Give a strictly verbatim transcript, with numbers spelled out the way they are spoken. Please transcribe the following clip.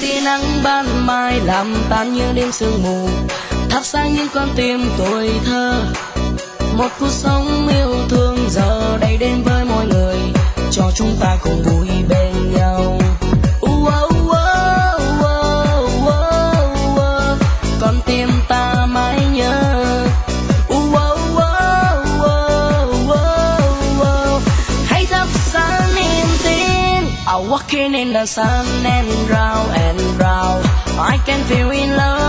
tia nắng ban mai làm tan những đêm sương mù, thắp sáng những con tim tuổi thơ. Một phút sống yêu thương giờ đây đến với mọi người, cho chúng ta cùng vui bên nhau. Uh, uh, uh, uh, uh, uh, uh. Con tim ta mãi nhớ. Uh, uh, uh, uh, uh, uh, uh. Hãy thắp sáng niềm tin. I'm walking in the sun and round and round. I can feel in love.